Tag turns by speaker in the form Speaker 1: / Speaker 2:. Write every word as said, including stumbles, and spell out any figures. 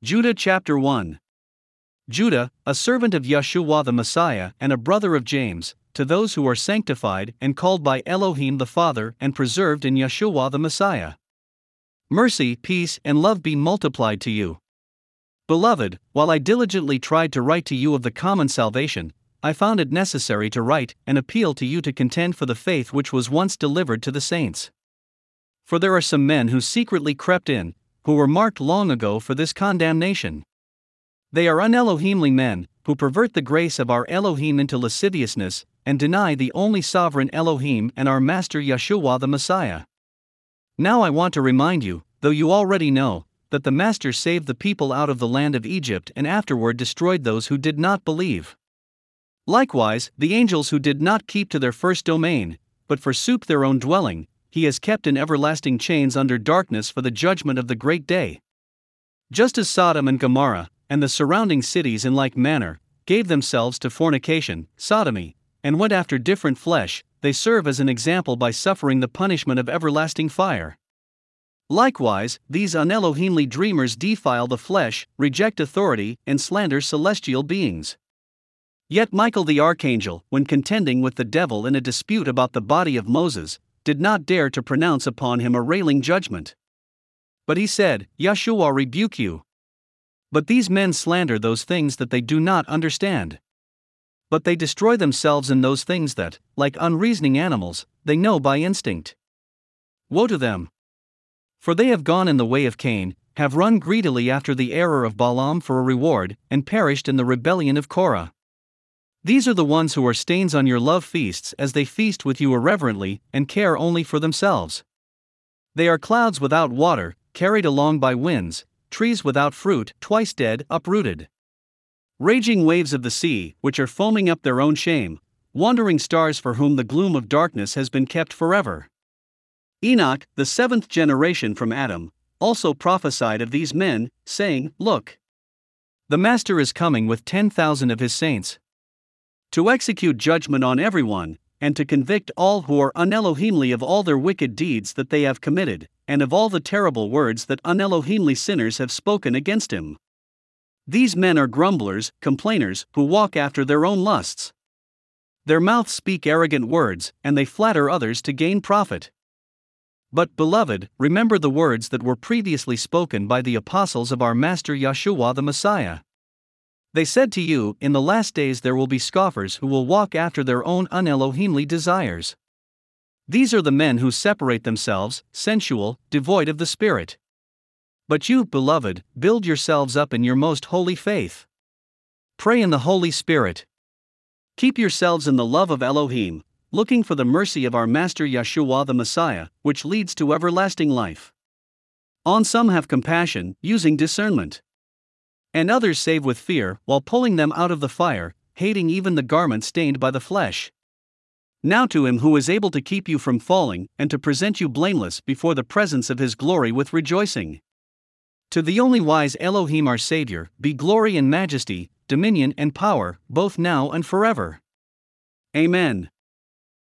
Speaker 1: Judah chapter one. Judah, a servant of Yeshua the Messiah and a brother of James, to those who are sanctified and called by Elohim the Father and preserved in Yeshua the Messiah. Mercy, peace, and love be multiplied to you. Beloved, while I diligently tried to write to you of the common salvation, I found it necessary to write and appeal to you to contend for the faith which was once delivered to the saints. For there are some men who secretly crept in, who were marked long ago for this condemnation. They are unelohimly men, who pervert the grace of our Elohim into lasciviousness, and deny the only sovereign Elohim and our Master Yeshua the Messiah. Now I want to remind you, though you already know, that the Master saved the people out of the land of Egypt and afterward destroyed those who did not believe. Likewise, the angels who did not keep to their first domain, but forsook their own dwelling, he has kept in everlasting chains under darkness for the judgment of the great day. Just as Sodom and Gomorrah, and the surrounding cities in like manner, gave themselves to fornication, sodomy, and went after different flesh, they serve as an example by suffering the punishment of everlasting fire. Likewise, these unelohimly dreamers defile the flesh, reject authority, and slander celestial beings. Yet Michael the archangel, when contending with the devil in a dispute about the body of Moses, did not dare to pronounce upon him a railing judgment. But he said, Yeshua rebuke you. But these men slander those things that they do not understand. But they destroy themselves in those things that, like unreasoning animals, they know by instinct. Woe to them! For they have gone in the way of Cain, have run greedily after the error of Balaam for a reward, and perished in the rebellion of Korah. These are the ones who are stains on your love feasts as they feast with you irreverently, and care only for themselves. They are clouds without water, carried along by winds, trees without fruit, twice dead, uprooted. Raging waves of the sea, which are foaming up their own shame, wandering stars for whom the gloom of darkness has been kept forever. Enoch, the seventh generation from Adam, also prophesied of these men, saying, Look! The Master is coming with ten thousand of his saints, to execute judgment on everyone, and to convict all who are unelohimly of all their wicked deeds that they have committed, and of all the terrible words that unelohimly sinners have spoken against him. These men are grumblers, complainers, who walk after their own lusts. Their mouths speak arrogant words, and they flatter others to gain profit. But, beloved, remember the words that were previously spoken by the apostles of our Master Yeshua the Messiah. They said to you, in the last days there will be scoffers who will walk after their own unelohimly desires. These are the men who separate themselves, sensual, devoid of the Spirit. But you, beloved, build yourselves up in your most holy faith. Pray in the Holy Spirit. Keep yourselves in the love of Elohim, looking for the mercy of our Master Yeshua the Messiah, which leads to everlasting life. On some have compassion, using discernment. And others save with fear, while pulling them out of the fire, hating even the garment stained by the flesh. Now to him who is able to keep you from falling, and to present you blameless before the presence of his glory with rejoicing. To the only wise Elohim our Savior, be glory and majesty, dominion and power, both now and forever. Amen.